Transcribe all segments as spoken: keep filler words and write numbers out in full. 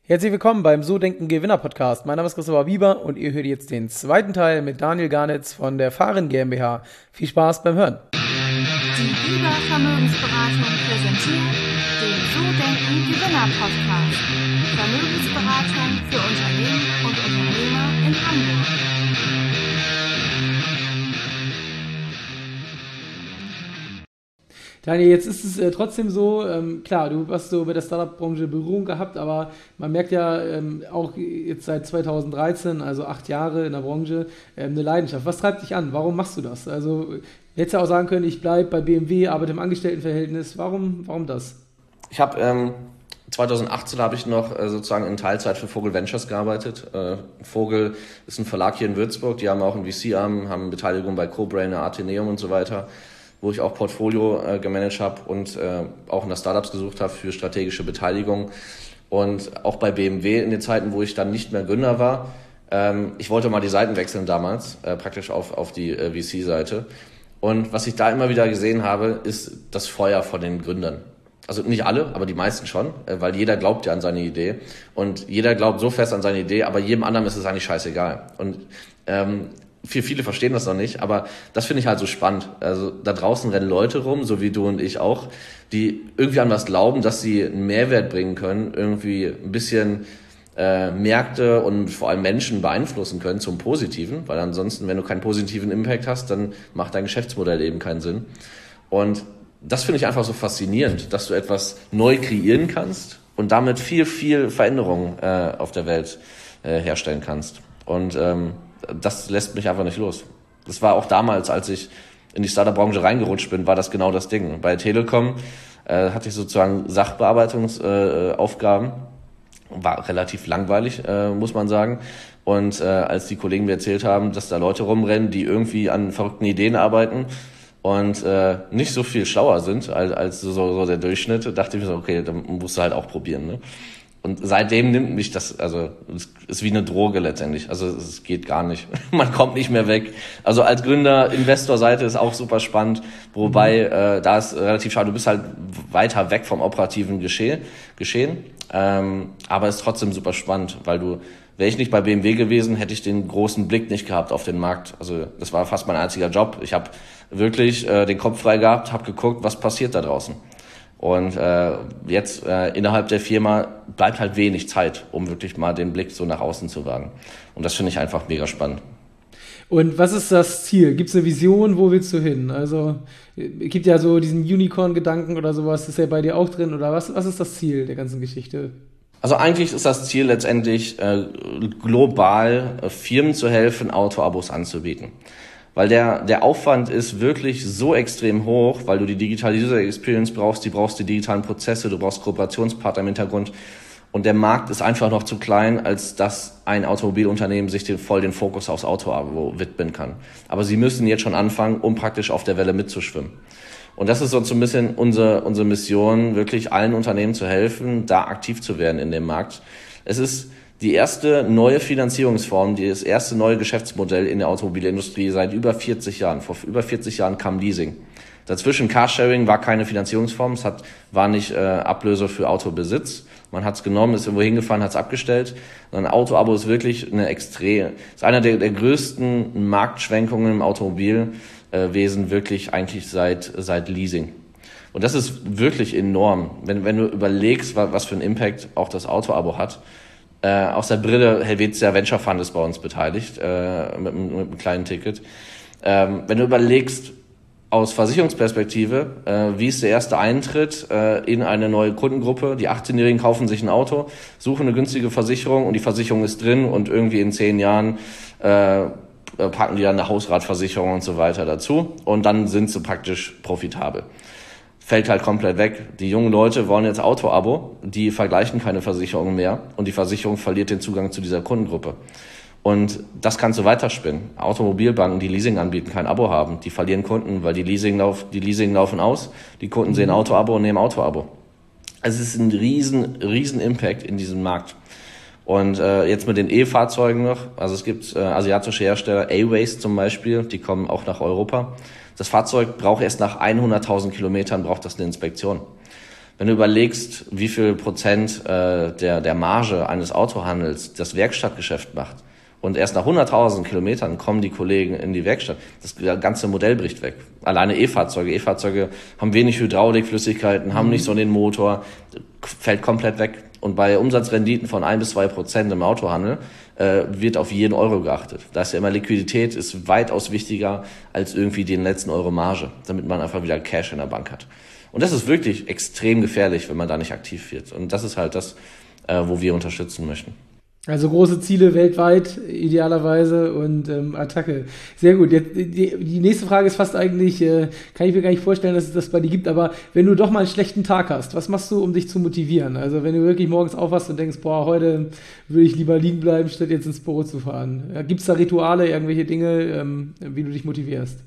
Herzlich willkommen beim So Denken Gewinner Podcast. Mein Name ist Christopher Bieber und ihr hört jetzt den zweiten Teil mit Daniel Garnitz von der Fahren GmbH. Viel Spaß beim Hören. Die Bieber Vermögensberatung präsentiert den So Denken Gewinner Podcast. Vermögensberatung für Unternehmen und Unternehmer in Hamburg. Daniel, jetzt ist es äh, trotzdem so, ähm, klar, du hast so mit der Startup-Branche Berührung gehabt, aber man merkt ja ähm, auch jetzt seit zweitausenddreizehn, also acht Jahre in der Branche, ähm, eine Leidenschaft. Was treibt dich an? Warum machst du das? Also hättest du auch sagen können, ich bleibe bei B M W, arbeite im Angestelltenverhältnis. Warum, warum das? Ich habe ähm, zweitausendachtzehn habe ich noch äh, sozusagen in Teilzeit für Vogel Ventures gearbeitet. Äh, Vogel ist ein Verlag hier in Würzburg, die haben auch einen V C-Arm, haben Beteiligung bei CoBrainer, Atheneum und so weiter, wo ich auch Portfolio äh, gemanagt habe und äh, auch in der Startups gesucht habe für strategische Beteiligung. Und auch bei B M W in den Zeiten, wo ich dann nicht mehr Gründer war, ähm, ich wollte mal die Seiten wechseln damals, äh, praktisch auf, auf die äh, V C-Seite. Und was ich da immer wieder gesehen habe, ist das Feuer von den Gründern. Also nicht alle, aber die meisten schon, äh, weil jeder glaubt ja an seine Idee. Und jeder glaubt so fest an seine Idee, aber jedem anderen ist es eigentlich scheißegal. Und ähm, Viele, viele verstehen das noch nicht, aber das finde ich halt so spannend. Also da draußen rennen Leute rum, so wie du und ich auch, die irgendwie an was glauben, dass sie einen Mehrwert bringen können, irgendwie ein bisschen äh, Märkte und vor allem Menschen beeinflussen können zum Positiven, weil ansonsten, wenn du keinen positiven Impact hast, dann macht dein Geschäftsmodell eben keinen Sinn. Und das finde ich einfach so faszinierend, dass du etwas neu kreieren kannst und damit viel, viel Veränderung äh, auf der Welt äh, herstellen kannst. Und ähm, das lässt mich einfach nicht los. Das war auch damals, als ich in die Startup-Branche reingerutscht bin, war das genau das Ding. Bei Telekom äh, hatte ich sozusagen Sachbearbeitungsaufgaben. Äh, war relativ langweilig, äh, muss man sagen. Und äh, als die Kollegen mir erzählt haben, dass da Leute rumrennen, die irgendwie an verrückten Ideen arbeiten und äh, nicht so viel schlauer sind als, als so, so der Durchschnitt, dachte ich mir so, okay, dann musst du halt auch probieren, ne? Und seitdem nimmt mich das, also es ist wie eine Droge letztendlich. Also es geht gar nicht. Man kommt nicht mehr weg. Also als Gründer, Investorseite ist auch super spannend, wobei äh, da ist relativ schade. Du bist halt weiter weg vom operativen Geschehen, Geschehen. Ähm, aber ist trotzdem super spannend, weil du, wäre ich nicht bei B M W gewesen, hätte ich den großen Blick nicht gehabt auf den Markt. Also das war fast mein einziger Job. Ich habe wirklich äh, den Kopf frei gehabt, habe geguckt, was passiert da draußen. Und äh, jetzt äh, innerhalb der Firma bleibt halt wenig Zeit, um wirklich mal den Blick so nach außen zu wagen. Und das finde ich einfach mega spannend. Und was ist das Ziel? Gibt es eine Vision? Wo willst du hin? Also es gibt ja so diesen Unicorn-Gedanken oder sowas. Ist ja bei dir auch drin? Oder was, was ist das Ziel der ganzen Geschichte? Also eigentlich ist das Ziel letztendlich, äh, global äh, Firmen zu helfen, Auto-Abos anzubieten. Weil der, der Aufwand ist wirklich so extrem hoch, weil du die digitale User Experience brauchst, die brauchst die digitalen Prozesse, du brauchst Kooperationspartner im Hintergrund. Und der Markt ist einfach noch zu klein, als dass ein Automobilunternehmen sich den, voll den Fokus aufs Auto-Abo widmen kann. Aber sie müssen jetzt schon anfangen, um praktisch auf der Welle mitzuschwimmen. Und das ist so ein bisschen unsere, unsere Mission, wirklich allen Unternehmen zu helfen, da aktiv zu werden in dem Markt. Es ist die erste neue Finanzierungsform, das erste neue Geschäftsmodell in der Automobilindustrie seit über vierzig Jahren. Vor über vierzig Jahren kam Leasing. Dazwischen Carsharing war keine Finanzierungsform, es hat, war nicht äh, Ablöse für Autobesitz. Man hat es genommen, ist irgendwo hingefahren, hat es abgestellt. Ein Autoabo ist wirklich eine extrem, ist einer der, der größten Marktschwenkungen im Automobilwesen, wirklich eigentlich seit, seit Leasing. Und das ist wirklich enorm, wenn, wenn du überlegst, was für einen Impact auch das Autoabo hat. Äh, aus der Brille, Helvetia Venture Fund ist bei uns beteiligt, äh, mit, mit einem kleinen Ticket. Ähm, wenn du überlegst, aus Versicherungsperspektive, äh, wie ist der erste Eintritt äh, in eine neue Kundengruppe? Die achtzehnjährigen kaufen sich ein Auto, suchen eine günstige Versicherung und die Versicherung ist drin und irgendwie in zehn Jahren äh, packen die dann eine Hausratversicherung und so weiter dazu und dann sind sie praktisch profitabel. Fällt halt komplett weg. Die jungen Leute wollen jetzt Auto-Abo, die vergleichen keine Versicherungen mehr und die Versicherung verliert den Zugang zu dieser Kundengruppe. Und das kannst du weiterspinnen. Automobilbanken, die Leasing anbieten, kein Abo haben, die verlieren Kunden, weil die Leasing, lauf, die Leasing laufen aus, die Kunden sehen Auto-Abo und nehmen Auto-Abo. Also es ist ein riesen, riesen Impact in diesem Markt. Und äh, jetzt mit den E-Fahrzeugen noch, also es gibt äh, asiatische Hersteller, A-Waste zum Beispiel, die kommen auch nach Europa. Das Fahrzeug braucht erst nach hunderttausend Kilometern braucht das eine Inspektion. Wenn du überlegst, wie viel Prozent äh, der, der Marge eines Autohandels das Werkstattgeschäft macht und erst nach hunderttausend Kilometern kommen die Kollegen in die Werkstatt, das ganze Modell bricht weg. Alleine E-Fahrzeuge. E-Fahrzeuge haben wenig Hydraulikflüssigkeiten, haben nicht so den Motor, fällt komplett weg. Und bei Umsatzrenditen von ein bis zwei Prozent im Autohandel äh, wird auf jeden Euro geachtet. Da ist ja immer Liquidität, ist weitaus wichtiger als irgendwie den letzten Euro Marge, damit man einfach wieder Cash in der Bank hat. Und das ist wirklich extrem gefährlich, wenn man da nicht aktiv wird. Und das ist halt das, äh, wo wir unterstützen möchten. Also große Ziele weltweit, idealerweise, und ähm, Attacke. Sehr gut. Jetzt, die, die nächste Frage ist fast eigentlich, äh, kann ich mir gar nicht vorstellen, dass es das bei dir gibt, aber wenn du doch mal einen schlechten Tag hast, was machst du, um dich zu motivieren? Also wenn du wirklich morgens aufwachst und denkst, boah, heute würde ich lieber liegen bleiben, statt jetzt ins Büro zu fahren. Ja, gibt es da Rituale, irgendwelche Dinge, ähm, wie du dich motivierst?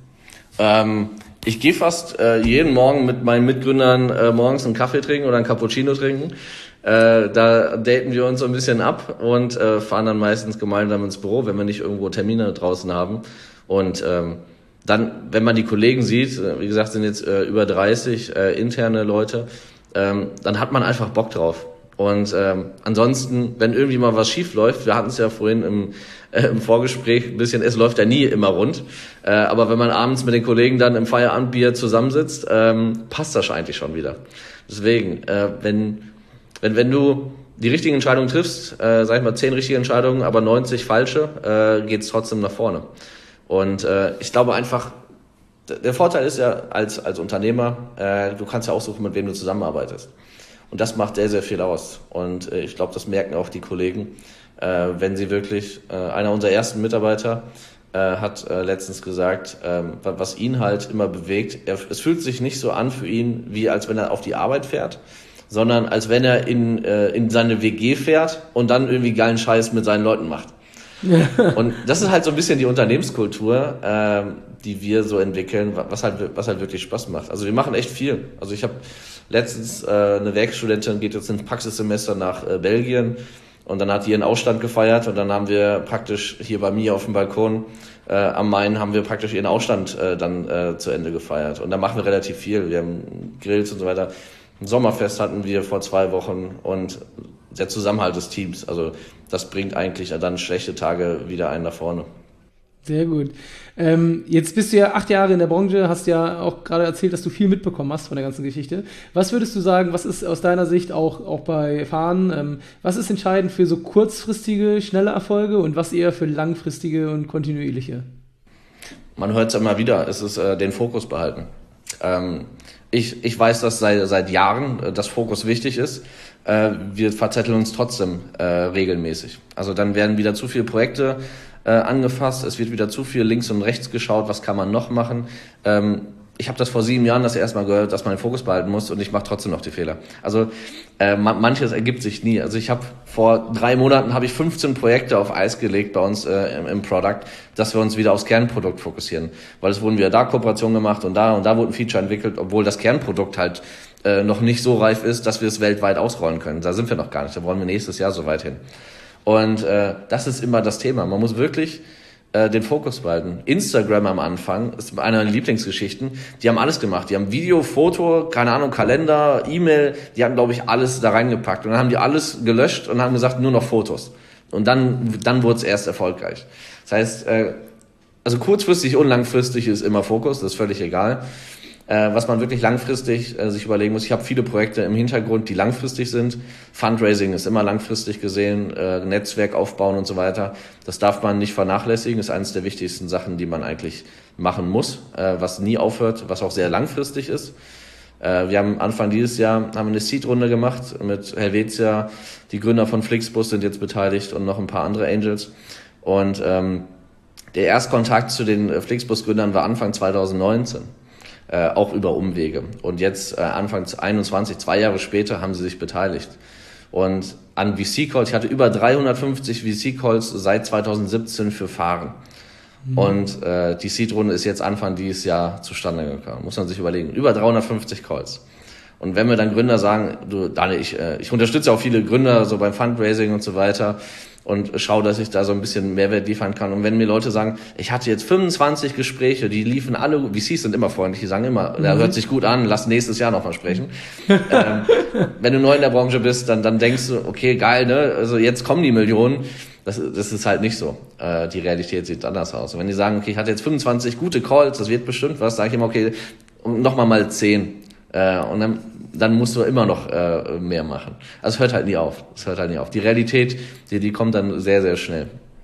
Ähm, ich gehe fast äh, jeden Morgen mit meinen Mitgründern äh, morgens einen Kaffee trinken oder einen Cappuccino trinken. Äh, da daten wir uns so ein bisschen ab und äh, fahren dann meistens gemeinsam ins Büro, wenn wir nicht irgendwo Termine draußen haben. Und ähm, dann, wenn man die Kollegen sieht, wie gesagt, sind jetzt äh, über dreißig äh, interne Leute, ähm, dann hat man einfach Bock drauf. Und ähm, ansonsten, wenn irgendwie mal was schief läuft, wir hatten es ja vorhin im, äh, im Vorgespräch ein bisschen, es läuft ja nie immer rund, äh, aber wenn man abends mit den Kollegen dann im Feierabendbier zusammensitzt, ähm, passt das eigentlich schon wieder. Deswegen, äh, wenn wenn wenn du die richtigen Entscheidungen triffst, äh, sag ich mal zehn richtige Entscheidungen, aber neunzig falsche, äh, geht's trotzdem nach vorne. Und äh, ich glaube einfach, der Vorteil ist ja als als Unternehmer, äh, du kannst ja aussuchen, mit wem du zusammenarbeitest. Und das macht sehr, sehr viel aus. Und äh, ich glaube, das merken auch die Kollegen, äh, wenn sie wirklich, äh, einer unserer ersten Mitarbeiter äh, hat äh, letztens gesagt, äh, was ihn halt immer bewegt, er, es fühlt sich nicht so an für ihn, wie als wenn er auf die Arbeit fährt, sondern als wenn er in, äh, in seine W G fährt und dann irgendwie geilen Scheiß mit seinen Leuten macht. Ja. Und das ist halt so ein bisschen die Unternehmenskultur, äh, die wir so entwickeln, was halt, was halt wirklich Spaß macht. Also wir machen echt viel. Also ich habe letztens äh, eine Werkstudentin geht jetzt ins Praxissemester nach äh, Belgien und dann hat die ihren Ausstand gefeiert und dann haben wir praktisch hier bei mir auf dem Balkon äh, am Main haben wir praktisch ihren Ausstand äh, dann äh, zu Ende gefeiert. Und da machen wir relativ viel. Wir haben Grills und so weiter. Ein Sommerfest hatten wir vor zwei Wochen und der Zusammenhalt des Teams. Also das bringt eigentlich dann schlechte Tage wieder einen nach vorne. Sehr gut. Ähm, jetzt bist du ja acht Jahre in der Branche, hast ja auch gerade erzählt, dass du viel mitbekommen hast von der ganzen Geschichte. Was würdest du sagen, was ist aus deiner Sicht auch, auch bei Fahren, ähm, was ist entscheidend für so kurzfristige, schnelle Erfolge und was eher für langfristige und kontinuierliche? Man hört es immer wieder, es ist äh, den Fokus behalten. Ähm, ich, ich weiß, dass seit, seit Jahren äh, das Fokus wichtig ist. Äh, wir verzetteln uns trotzdem äh, regelmäßig. Also dann werden wieder zu viele Projekte äh, angefasst, es wird wieder zu viel links und rechts geschaut, was kann man noch machen. Ähm, ich habe das vor sieben Jahren das erste Mal gehört, dass man den Fokus behalten muss und ich mache trotzdem noch die Fehler. Also äh, manches ergibt sich nie. Also ich habe vor drei Monaten habe ich fünfzehn Projekte auf Eis gelegt bei uns äh, im, im Product, dass wir uns wieder aufs Kernprodukt fokussieren. Weil es wurden wieder da Kooperationen gemacht und da und da wurde ein Feature entwickelt, obwohl das Kernprodukt halt äh, noch nicht so reif ist, dass wir es weltweit ausrollen können. Da sind wir noch gar nicht. Da wollen wir nächstes Jahr so weit hin. Und äh, das ist immer das Thema. Man muss wirklich äh, den Fokus behalten. Instagram am Anfang ist eine meiner Lieblingsgeschichten. Die haben alles gemacht. Die haben Video, Foto, keine Ahnung, Kalender, E-Mail. Die haben, glaube ich, alles da reingepackt. Und dann haben die alles gelöscht und haben gesagt, nur noch Fotos. Und dann dann wurde es erst erfolgreich. Das heißt, äh, also kurzfristig und langfristig ist immer Fokus. Das ist völlig egal. Äh, was man wirklich langfristig äh, sich überlegen muss. Ich habe viele Projekte im Hintergrund, die langfristig sind. Fundraising ist immer langfristig gesehen, äh, Netzwerk aufbauen und so weiter. Das darf man nicht vernachlässigen, ist eines der wichtigsten Sachen, die man eigentlich machen muss, äh, was nie aufhört, was auch sehr langfristig ist. Äh, wir haben Anfang dieses Jahr haben eine Seed-Runde gemacht mit Helvetia. Die Gründer von Flixbus sind jetzt beteiligt und noch ein paar andere Angels. Und ähm, der Erstkontakt zu den Flixbus-Gründern war Anfang zwanzig neunzehn. Äh, auch über Umwege. Und jetzt äh, Anfang einundzwanzig, zwei Jahre später, haben sie sich beteiligt. Und an V C-Calls, ich hatte über dreihundertfünfzig V C-Calls seit zwanzig siebzehn für Fahren. Mhm. Und äh, die Seed-Runde ist jetzt Anfang dieses Jahr zustande gekommen. Muss man sich überlegen. Über dreihundertfünfzig Calls. Und wenn wir dann Gründer sagen, du, Daniel, ich, äh, ich unterstütze auch viele Gründer so beim Fundraising und so weiter. und schaue, dass ich da so ein bisschen Mehrwert liefern kann. Und wenn mir Leute sagen, ich hatte jetzt fünfundzwanzig Gespräche, die liefen alle, V Cs sind immer freundlich, die sagen immer, mhm. der hört sich gut an, lass nächstes Jahr nochmal sprechen. ähm, wenn du neu in der Branche bist, dann, dann denkst du, okay, geil, ne, also jetzt kommen die Millionen. Das, das ist halt nicht so. Äh, die Realität sieht anders aus. Und wenn die sagen, okay, ich hatte jetzt fünfundzwanzig gute Calls, das wird bestimmt was, sage ich immer, okay, nochmal mal zehn. Äh, und dann, dann musst du immer noch äh, mehr machen. Also es hört halt nie auf. Es hört halt nie auf. Die Realität, die, die kommt dann sehr, sehr schnell.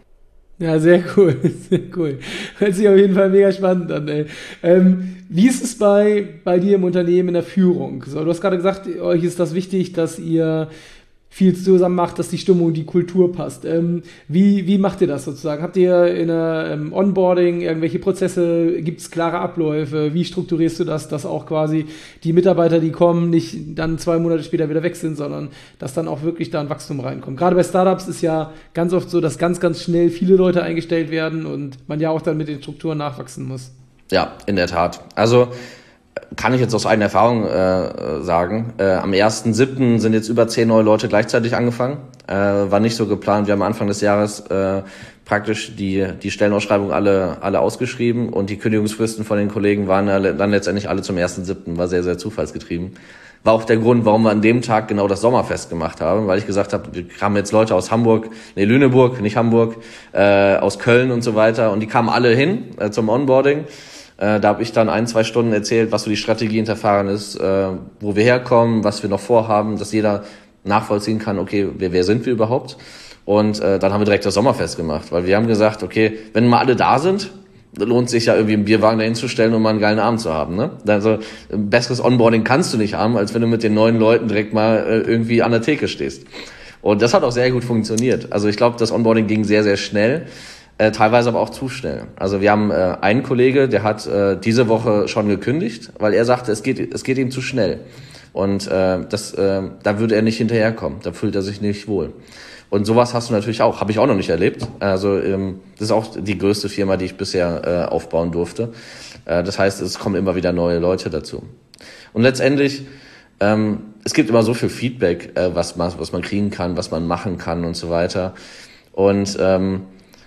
Ja, sehr cool, sehr cool. Hört sich auf jeden Fall mega spannend an, ey. Ähm, wie ist es bei, bei dir im Unternehmen in der Führung? So, du hast gerade gesagt, euch ist das wichtig, dass ihr viel zusammen macht, dass die Stimmung, die Kultur passt. Ähm, wie, wie macht ihr das sozusagen? Habt ihr in der ähm, Onboarding irgendwelche Prozesse? Gibt es klare Abläufe? Wie strukturierst du das, dass auch quasi die Mitarbeiter, die kommen, nicht dann zwei Monate später wieder weg sind, sondern dass dann auch wirklich da ein Wachstum reinkommt? Gerade bei Startups ist ja ganz oft so, dass ganz, ganz schnell viele Leute eingestellt werden und man ja auch dann mit den Strukturen nachwachsen muss. Ja, in der Tat. Also kann ich jetzt aus eigener Erfahrung äh, sagen. Äh, am ersten siebten sind jetzt über zehn neue Leute gleichzeitig angefangen. Äh, war nicht so geplant. Wir haben Anfang des Jahres äh, praktisch die die Stellenausschreibung alle alle ausgeschrieben und die Kündigungsfristen von den Kollegen waren dann letztendlich alle zum ersten siebten War sehr, sehr zufallsgetrieben. War auch der Grund, warum wir an dem Tag genau das Sommerfest gemacht haben, weil ich gesagt habe, wir haben jetzt Leute aus Hamburg, nee, Lüneburg, nicht Hamburg, äh, aus Köln und so weiter und die kamen alle hin äh, zum Onboarding. Äh, da habe ich dann ein, zwei Stunden erzählt, was so die Strategie hinter Fahrern ist, äh, wo wir herkommen, was wir noch vorhaben, dass jeder nachvollziehen kann, okay, wer, wer sind wir überhaupt? Und äh, dann haben wir direkt das Sommerfest gemacht, weil wir haben gesagt, okay, wenn mal alle da sind, lohnt sich ja irgendwie im Bierwagen dahin zu stellen, um mal einen geilen Abend zu haben. Ne? Also ein besseres Onboarding kannst du nicht haben, als wenn du mit den neuen Leuten direkt mal äh, irgendwie an der Theke stehst. Und das hat auch sehr gut funktioniert. Also ich glaube, das Onboarding ging sehr, sehr schnell. Äh, teilweise aber auch zu schnell. Also wir haben äh, einen Kollege, der hat äh, diese Woche schon gekündigt, weil er sagte, es geht es geht ihm zu schnell. Und äh, das äh, da würde er nicht hinterherkommen, da fühlt er sich nicht wohl. Und sowas hast du natürlich auch, habe ich auch noch nicht erlebt. Also ähm, das ist auch die größte Firma, die ich bisher äh, aufbauen durfte. Äh, das heißt, es kommen immer wieder neue Leute dazu. Und letztendlich, ähm, es gibt immer so viel Feedback, äh, was man was man kriegen kann, was man machen kann und so weiter. Und ähm,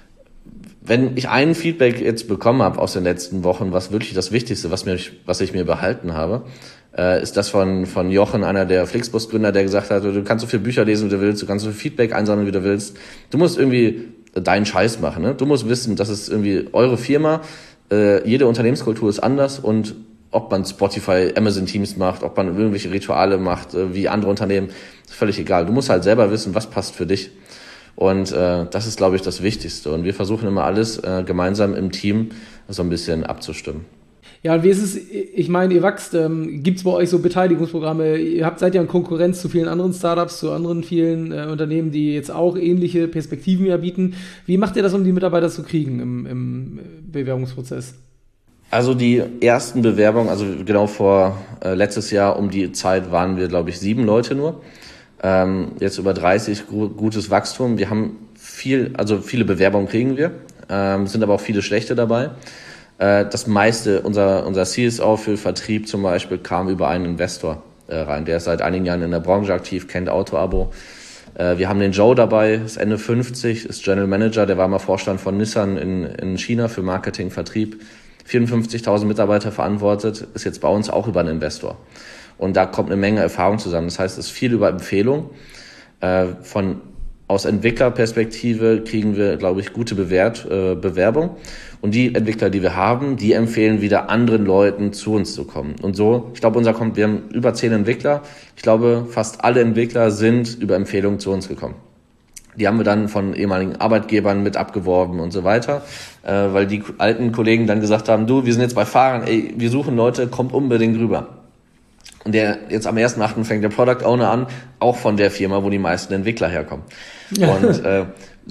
wenn ich ein Feedback jetzt bekommen habe aus den letzten Wochen, was wirklich das Wichtigste, was mir, was ich mir behalten habe, äh, ist das von von Jochen, einer der Flixbus-Gründer, der gesagt hat, du kannst so viele Bücher lesen, wie du willst, du kannst so viel Feedback einsammeln, wie du willst. Du musst irgendwie deinen Scheiß machen. Ne? Du musst wissen, das ist irgendwie eure Firma. Äh, jede Unternehmenskultur ist anders und ob man Spotify, Amazon Teams macht, ob man irgendwelche Rituale macht, äh, wie andere Unternehmen, ist völlig egal. Du musst halt selber wissen, was passt für dich. Und äh, das ist, glaube ich, das Wichtigste. Und wir versuchen immer alles äh, gemeinsam im Team so ein bisschen abzustimmen. Ja, und wie ist es, ich meine, ihr wächst, ähm, gibt es bei euch so Beteiligungsprogramme? Ihr habt, seid ja in Konkurrenz zu vielen anderen Startups, zu anderen vielen äh, Unternehmen, die jetzt auch ähnliche Perspektiven ja bieten. Wie macht ihr das, um die Mitarbeiter zu kriegen im, im Bewerbungsprozess? Also die ersten Bewerbungen, also genau vor äh, letztes Jahr um die Zeit waren wir, glaube ich, sieben Leute nur. Ähm, jetzt über dreißig, gu- gutes Wachstum. Wir haben viel, also viele Bewerbungen kriegen wir, ähm, sind aber auch viele schlechte dabei. Äh, das meiste, unser, unser C S O für Vertrieb zum Beispiel, kam über einen Investor äh, rein. Der ist seit einigen Jahren in der Branche aktiv, kennt Auto-Abo. Äh, wir haben den Joe dabei, ist Ende fünfzig, ist General Manager, der war mal Vorstand von Nissan in, in China für Marketing, Vertrieb. vierundfünfzigtausend Mitarbeiter verantwortet, ist jetzt bei uns auch über einen Investor. Und da kommt eine Menge Erfahrung zusammen. Das heißt, es ist viel über Empfehlung. Äh, von, aus Entwicklerperspektive kriegen wir, glaube ich, gute Bewert, äh, Bewerbung. Und die Entwickler, die wir haben, die empfehlen wieder anderen Leuten zu uns zu kommen. Und so, ich glaube, unser kommt, wir haben über zehn Entwickler. Ich glaube, fast alle Entwickler sind über Empfehlung zu uns gekommen. Die haben wir dann von ehemaligen Arbeitgebern mit abgeworben und so weiter, äh, weil die alten Kollegen dann gesagt haben, du, wir sind jetzt bei Fahrern, ey, wir suchen Leute, kommt unbedingt rüber. Und der jetzt am ersten achten fängt der Product Owner an, auch von der Firma, wo die meisten Entwickler herkommen. Ja. Und äh,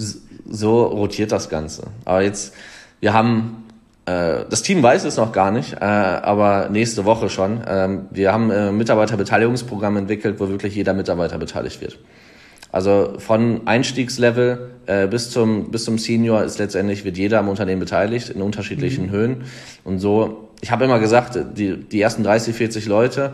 so rotiert das Ganze. Aber jetzt, wir haben, äh, das Team weiß es noch gar nicht, äh, aber nächste Woche schon. Äh, wir haben ein äh, Mitarbeiterbeteiligungsprogramm entwickelt, wo wirklich jeder Mitarbeiter beteiligt wird. Also von Einstiegslevel äh, bis zum bis zum Senior ist letztendlich, wird jeder am Unternehmen beteiligt in unterschiedlichen mhm. Höhen. Und so, ich habe immer gesagt, die die ersten dreißig, vierzig Leute,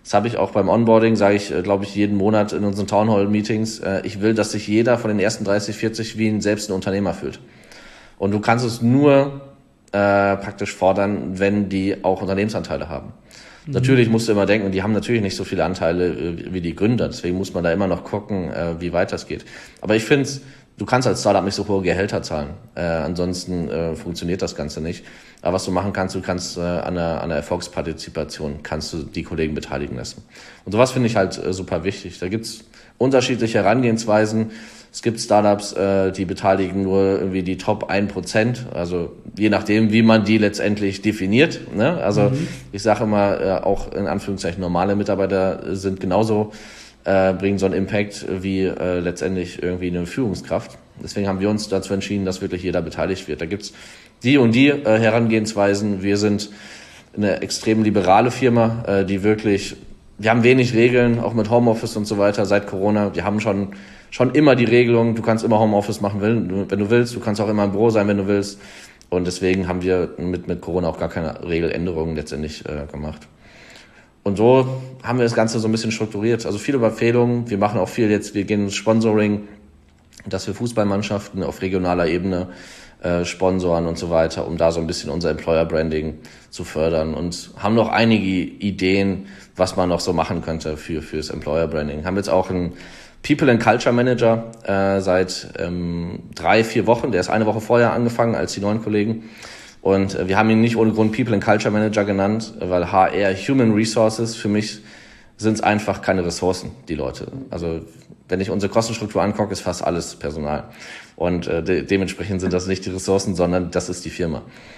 Das habe ich auch beim Onboarding, sage ich, glaube ich, jeden Monat in unseren Townhall-Meetings. Ich will, dass sich jeder von den ersten dreißig, vierzig wie ein selbst ein Unternehmer fühlt. Und du kannst es nur äh, praktisch fordern, wenn die auch Unternehmensanteile haben. Mhm. Natürlich musst du immer denken, die haben natürlich nicht so viele Anteile äh, wie die Gründer. Deswegen muss man da immer noch gucken, äh, wie weit das geht. Aber ich finde, du kannst als Startup nicht so hohe Gehälter zahlen. Äh, ansonsten äh, funktioniert das Ganze nicht. Aber was du machen kannst, du kannst äh, an, der, an der Erfolgspartizipation kannst du die Kollegen beteiligen lassen. Und sowas finde ich halt äh, super wichtig. Da gibt's unterschiedliche Herangehensweisen. Es gibt Startups, äh, die beteiligen nur irgendwie die Top ein Prozent. Also je nachdem, wie man die letztendlich definiert. Ne? Also mhm. ich sage immer, äh, auch in Anführungszeichen normale Mitarbeiter sind genauso Äh, bringen so einen Impact wie äh, letztendlich irgendwie eine Führungskraft. Deswegen haben wir uns dazu entschieden, dass wirklich jeder beteiligt wird. Da gibt's die und die äh, Herangehensweisen. Wir sind eine extrem liberale Firma, äh, die wirklich, wir haben wenig Regeln, auch mit Homeoffice und so weiter seit Corona. Wir haben schon schon immer die Regelung, du kannst immer Homeoffice machen, wenn du willst. Du kannst auch immer im Büro sein, wenn du willst. Und deswegen haben wir mit mit Corona auch gar keine Regeländerungen letztendlich äh, gemacht. Und so haben wir das Ganze so ein bisschen strukturiert. Also viele Empfehlungen. Wir machen auch viel jetzt, wir gehen ins Sponsoring, dass wir Fußballmannschaften auf regionaler Ebene äh, sponsoren und so weiter, um da so ein bisschen unser Employer-Branding zu fördern. Und haben noch einige Ideen, was man noch so machen könnte für fürs Employer-Branding. Haben jetzt auch einen People and Culture Manager äh, seit ähm, drei, vier Wochen. Der ist eine Woche vorher angefangen als die neuen Kollegen. Und wir haben ihn nicht ohne Grund People and Culture Manager genannt, weil H R, Human Resources, für mich sind es einfach keine Ressourcen, die Leute. Also wenn ich unsere Kostenstruktur angucke, ist fast alles Personal. Und äh, de- dementsprechend sind das nicht die Ressourcen, sondern das ist die Firma.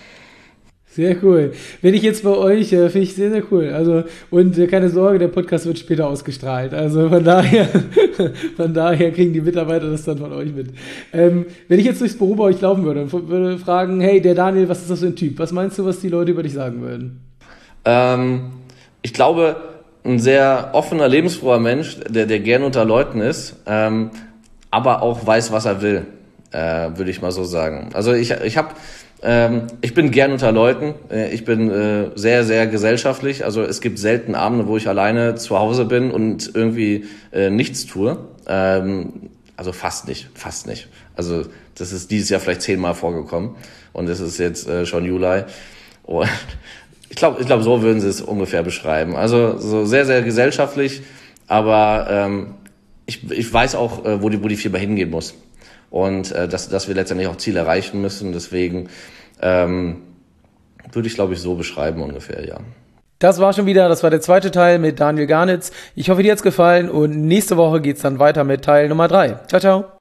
Sehr cool. Wenn ich jetzt bei euch, äh, finde ich sehr, sehr cool. Also, und äh, keine Sorge, der Podcast wird später ausgestrahlt. Also von daher, von daher kriegen die Mitarbeiter das dann von euch mit. Ähm, wenn ich jetzt durchs Büro bei euch laufen würde und würde fragen, hey, der Daniel, was ist das für ein Typ? Was meinst du, was die Leute über dich sagen würden? Ähm, ich glaube, ein sehr offener, lebensfroher Mensch, der, der gern unter Leuten ist, ähm, aber auch weiß, was er will, äh, würde ich mal so sagen. Also ich, ich habe Ähm, ich bin gern unter Leuten. Ich bin äh, sehr, sehr gesellschaftlich. Also es gibt selten Abende, wo ich alleine zu Hause bin und irgendwie äh, nichts tue. Ähm, also fast nicht, fast nicht. Also das ist dieses Jahr vielleicht zehnmal vorgekommen und es ist jetzt äh, schon Juli. Und ich glaube, ich glaube, so würden sie es ungefähr beschreiben. Also so sehr, sehr gesellschaftlich, aber ähm, ich, ich weiß auch, äh, wo die, wo die Firma hingehen muss. Und äh, dass, dass wir letztendlich auch Ziele erreichen müssen. Deswegen ähm, würde ich, glaube ich, so beschreiben ungefähr, ja. Das war schon wieder, das war der zweite Teil mit Daniel Garnitz. Ich hoffe, dir hat's gefallen und nächste Woche geht's dann weiter mit Teil Nummer drei. Ciao, ciao.